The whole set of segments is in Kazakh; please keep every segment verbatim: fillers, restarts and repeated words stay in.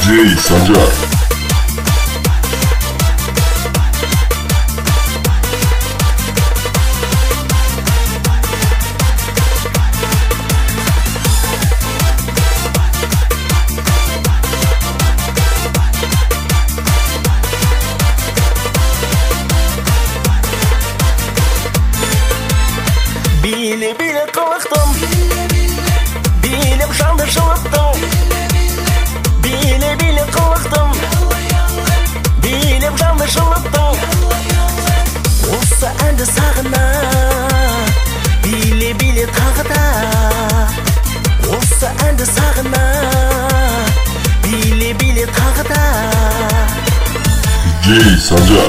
диджей Санжар. Били-били кылыктым, билеп жанды жылыттым. Били-били кылыктым, билеп жанды жылыттым. Осы әнді сағына, били-били тағы да. Осы әнді сағына, били-били тағы да. диджей Санжар.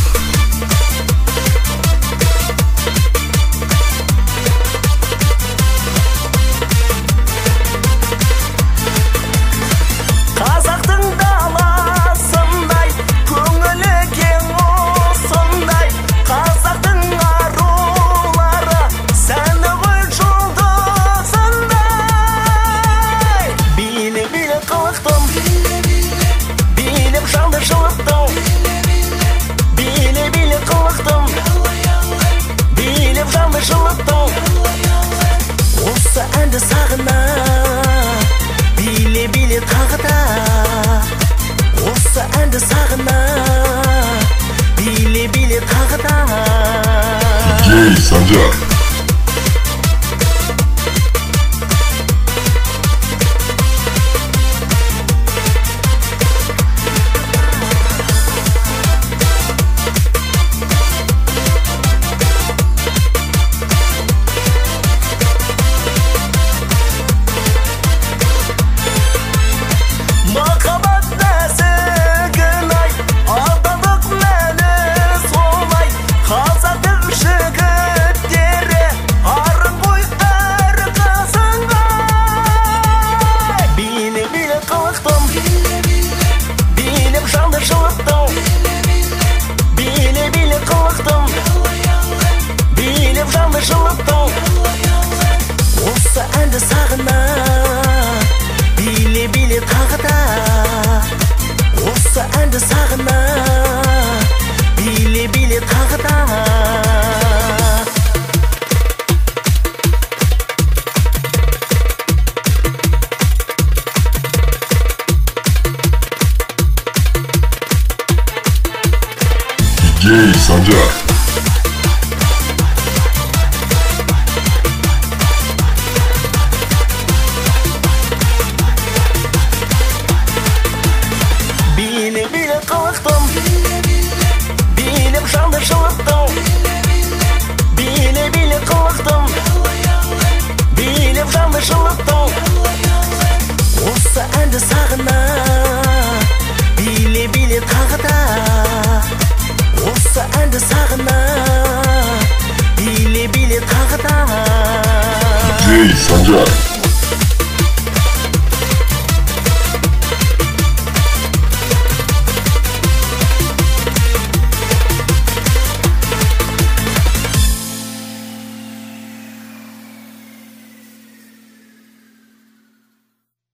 Қазақтың даласындай, көңілі кең осындай. Қазақтың арулары, сәні ғой жұлдызындай. Биле-биле қылықтым, билеп жанды жылыттым. Биле-биле қылықтым, билеп жанды жылыттым. Осы әнді сағына, биле-биле тағы да. Осы әнді сағына, биле-биле тағы да. диджей Санжар. Махаббат нәзігін ай, адалдық мәні солай. Қазақтың жігіттері, арын ғой әр қызыңдай. Биле-биле қылықтым, билеп жанды жылыттым. Биле-биле қылықтым, билеп жанды жылыттым. Осы әнді сағына, биле-биле тағы да. Осы әнді сағына, биле-биле тағы да. диджей Санжар. Биле-биле қылықтым, билеп жанды жылыттым. Биле-биле қылықтым, билеп жанды жылыттым. Осы әнді сағына, биле-биле тағы да. Осы әнді сағына, биле-биле тағы да. диджей Санжар.